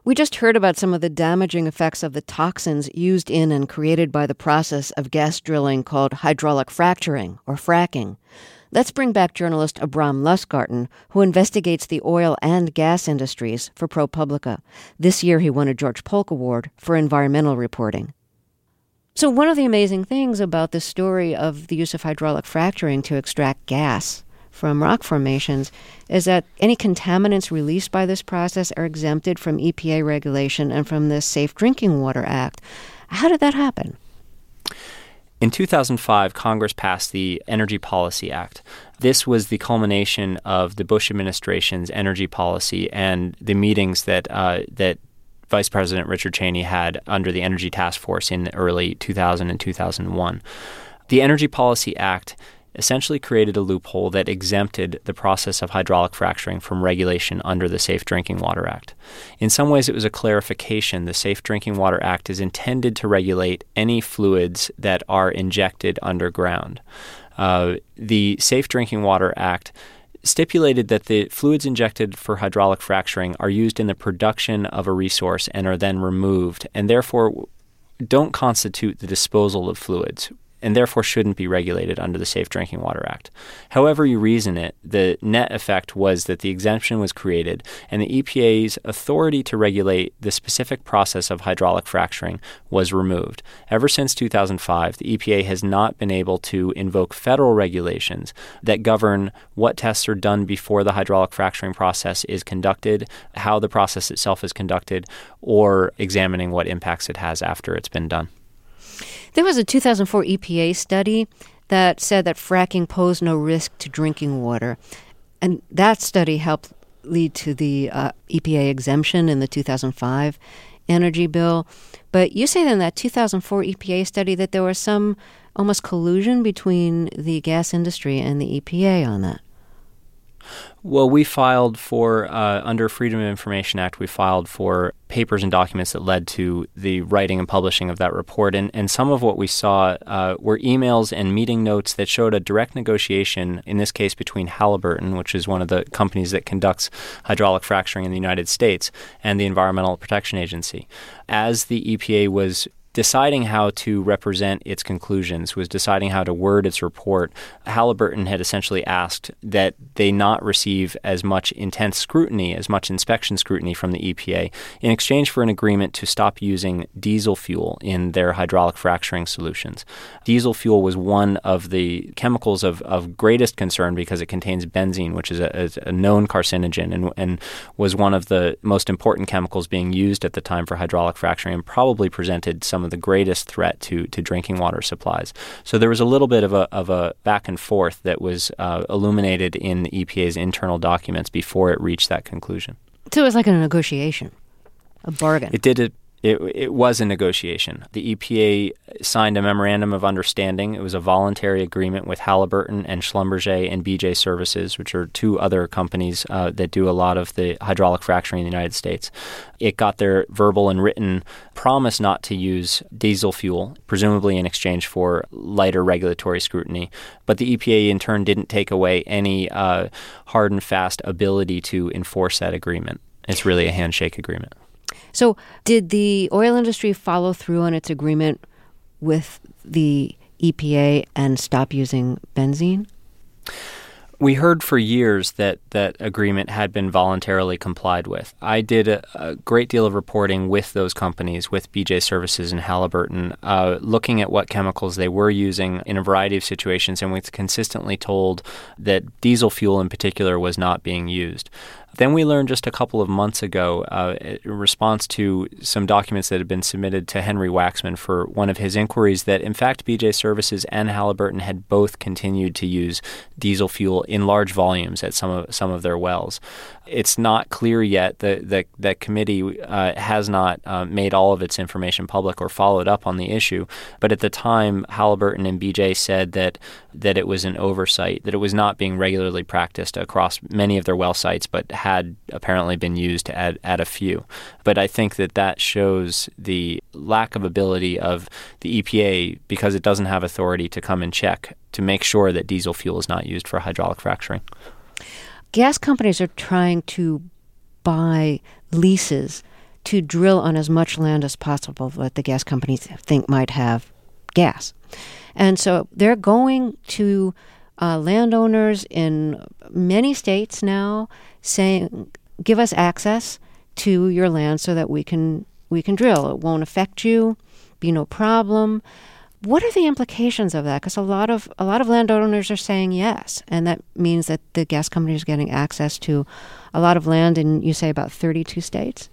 We just heard about some of the damaging effects of the toxins used in and created by the process of gas drilling called hydraulic fracturing, or fracking. Let's bring back journalist Abram Lustgarten, who investigates the oil and gas industries for ProPublica. This year he won a George Polk Award for environmental reporting. So one of the amazing things about the story of the use of hydraulic fracturing to extract gas from rock formations is that any contaminants released by this process are exempted from EPA regulation and from the Safe Drinking Water Act. How did that happen? In 2005, Congress passed the Energy Policy Act. This was the culmination of the Bush administration's energy policy and the meetings that Vice President Richard Cheney had under the Energy Task Force in the early 2000 and 2001. The Energy Policy Act essentially created a loophole that exempted the process of hydraulic fracturing from regulation under the Safe Drinking Water Act. In some ways, it was a clarification. The Safe Drinking Water Act is intended to regulate any fluids that are injected underground. The Safe Drinking Water Act stipulated that the fluids injected for hydraulic fracturing are used in the production of a resource and are then removed, and therefore don't constitute the disposal of fluids, and therefore shouldn't be regulated under the Safe Drinking Water Act. However you reason it, the net effect was that the exemption was created, and the EPA's authority to regulate the specific process of hydraulic fracturing was removed. Ever since 2005, the EPA has not been able to invoke federal regulations that govern what tests are done before the hydraulic fracturing process is conducted, how the process itself is conducted, or examining what impacts it has after it's been done. There was a 2004 EPA study that said that fracking posed no risk to drinking water. And that study helped lead to the EPA exemption in the 2005 energy bill. But you say in that 2004 EPA study that there was some almost collusion between the gas industry and the EPA on that. Well, we filed for, under Freedom of Information Act, we filed for papers and documents that led to the writing and publishing of that report. And some of what we saw were emails and meeting notes that showed a direct negotiation, in this case between Halliburton, which is one of the companies that conducts hydraulic fracturing in the United States, and the Environmental Protection Agency. As the EPA was deciding how to represent its conclusions, was deciding how to word its report, Halliburton had essentially asked that they not receive as much intense scrutiny, as much inspection scrutiny from the EPA, in exchange for an agreement to stop using diesel fuel in their hydraulic fracturing solutions. Diesel fuel was one of the chemicals of greatest concern because it contains benzene, which is a known carcinogen, and was one of the most important chemicals being used at the time for hydraulic fracturing, and probably presented some of the greatest threat to drinking water supplies. So there was a little bit of a back and forth that was illuminated in the EPA's internal documents before it reached that conclusion. So it was like a negotiation, a bargain. It was a negotiation. The EPA signed a memorandum of understanding. It was a voluntary agreement with Halliburton and Schlumberger and BJ Services, which are two other companies that do a lot of the hydraulic fracturing in the United States. It got their verbal and written promise not to use diesel fuel, presumably in exchange for lighter regulatory scrutiny. But the EPA, in turn, didn't take away any hard and fast ability to enforce that agreement. It's really a handshake agreement. So did the oil industry follow through on its agreement with the EPA and stop using benzene? We heard for years that that agreement had been voluntarily complied with. I did a great deal of reporting with those companies, with BJ Services and Halliburton, looking at what chemicals they were using in a variety of situations, and was consistently told that diesel fuel in particular was not being used. Then we learned just a couple of months ago, in response to some documents that had been submitted to Henry Waxman for one of his inquiries, that in fact BJ Services and Halliburton had both continued to use diesel fuel in large volumes at some of their wells. It's not clear yet. The committee has not made all of its information public or followed up on the issue. But at the time, Halliburton and BJ said that it was an oversight, that it was not being regularly practiced across many of their well sites, but had apparently been used at a few. But I think that shows the lack of ability of the EPA, because it doesn't have authority to come and check, to make sure that diesel fuel is not used for hydraulic fracturing. Gas companies are trying to buy leases to drill on as much land as possible that the gas companies think might have gas. And so they're going to landowners in many states now saying, give us access to your land so that we can drill. It won't affect you, be no problem. What are the implications of that? Because a lot of landowners are saying yes, and that means that the gas company is getting access to a lot of land in, you say, about 32 states?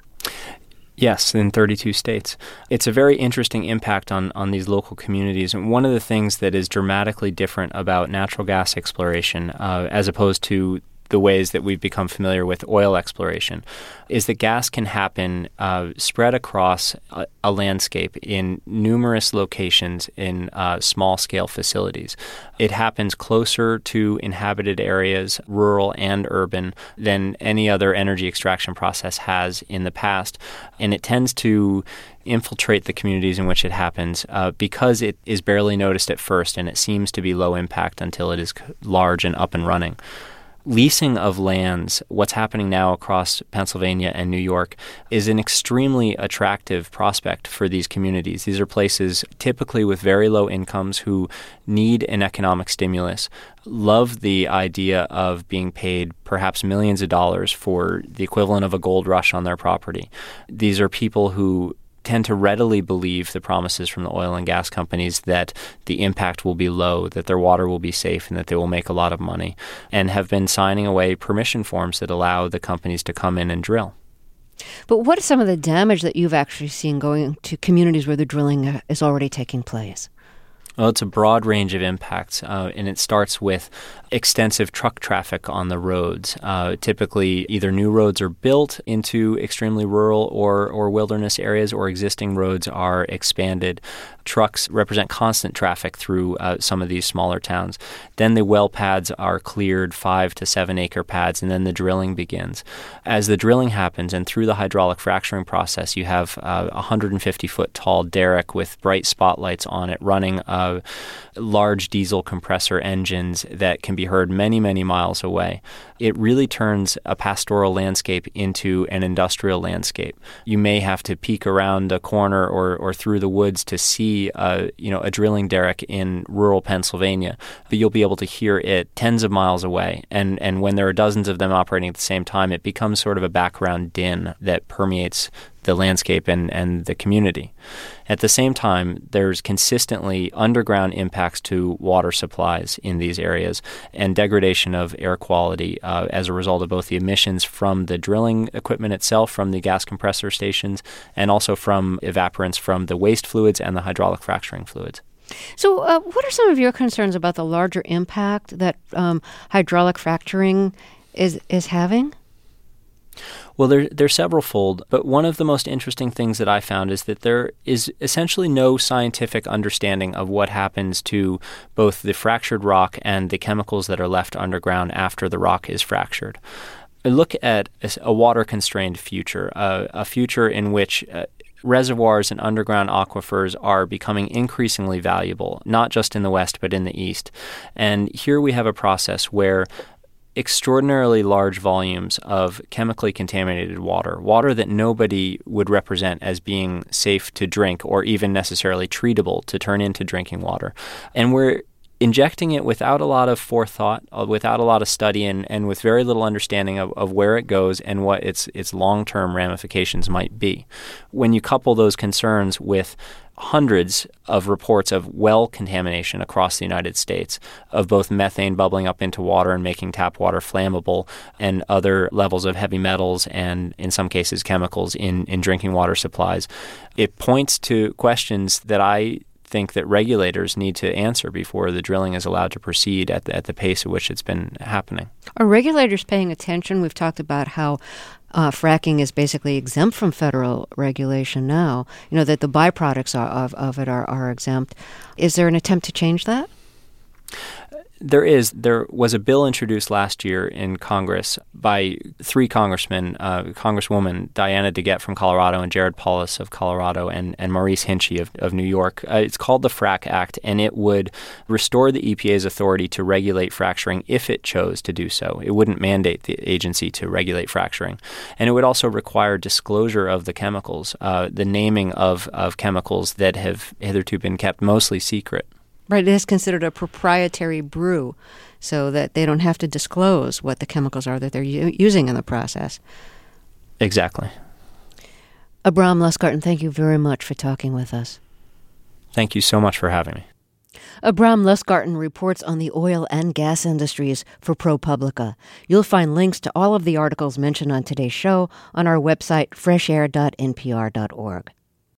Yes, in 32 states. It's a very interesting impact on these local communities. And one of the things that is dramatically different about natural gas exploration, as opposed to the ways that we've become familiar with oil exploration, is that gas can happen spread across a landscape in numerous locations in small-scale facilities. It happens closer to inhabited areas, rural and urban, than any other energy extraction process has in the past, and it tends to infiltrate the communities in which it happens because it is barely noticed at first, and it seems to be low impact until it is large and up and running. Leasing of lands, what's happening now across Pennsylvania and New York, is an extremely attractive prospect for these communities. These are places typically with very low incomes who need an economic stimulus, love the idea of being paid perhaps millions of dollars for the equivalent of a gold rush on their property. These are people who tend to readily believe the promises from the oil and gas companies that the impact will be low, that their water will be safe, and that they will make a lot of money, and have been signing away permission forms that allow the companies to come in and drill. But what is some of the damage that you've actually seen going to communities where the drilling is already taking place? Well, it's a broad range of impacts, and it starts with extensive truck traffic on the roads. Typically, either new roads are built into extremely rural or wilderness areas, or existing roads are expanded. Trucks represent constant traffic through some of these smaller towns. Then the well pads are cleared, 5 to 7 acre pads, and then the drilling begins. As the drilling happens, and through the hydraulic fracturing process, you have a 150-foot tall derrick with bright spotlights on it running large diesel compressor engines that can be heard many, many miles away. It really turns a pastoral landscape into an industrial landscape. You may have to peek around a corner or through the woods to see a drilling derrick in rural Pennsylvania, but you'll be able to hear it tens of miles away. And when there are dozens of them operating at the same time, it becomes sort of a background din that permeates the landscape and the community. At the same time, there's consistently underground impacts to water supplies in these areas and degradation of air quality as a result of both the emissions from the drilling equipment itself, from the gas compressor stations, and also from evaporants from the waste fluids and the hydraulic fracturing fluids. So what are some of your concerns about the larger impact that hydraulic fracturing is having? Well, they're several-fold, but one of the most interesting things that I found is that there is essentially no scientific understanding of what happens to both the fractured rock and the chemicals that are left underground after the rock is fractured. I look at a water-constrained future, a future in which reservoirs and underground aquifers are becoming increasingly valuable, not just in the West, but in the East. And here we have a process where extraordinarily large volumes of chemically contaminated water that nobody would represent as being safe to drink or even necessarily treatable to turn into drinking water. And we're injecting it without a lot of forethought, without a lot of study, and with very little understanding of where it goes and what its long-term ramifications might be. When you couple those concerns with hundreds of reports of well contamination across the United States, of both methane bubbling up into water and making tap water flammable, and other levels of heavy metals and, in some cases, chemicals in drinking water supplies, it points to questions that I think that regulators need to answer before the drilling is allowed to proceed at the pace at which it's been happening. Are regulators paying attention? We've talked about how fracking is basically exempt from federal regulation now, that the byproducts of it are exempt. Is there an attempt to change that? There is. There was a bill introduced last year in Congress by three congressmen, Congresswoman Diana DeGette from Colorado and Jared Polis of Colorado and Maurice Hinchey of New York. It's called the FRAC Act, and it would restore the EPA's authority to regulate fracturing if it chose to do so. It wouldn't mandate the agency to regulate fracturing. And it would also require disclosure of the chemicals, the naming of chemicals that have hitherto been kept mostly secret. Right, it is considered a proprietary brew, so that they don't have to disclose what the chemicals are that they're using in the process. Exactly. Abram Lustgarten, thank you very much for talking with us. Thank you so much for having me. Abram Lustgarten reports on the oil and gas industries for ProPublica. You'll find links to all of the articles mentioned on today's show on our website, freshair.npr.org.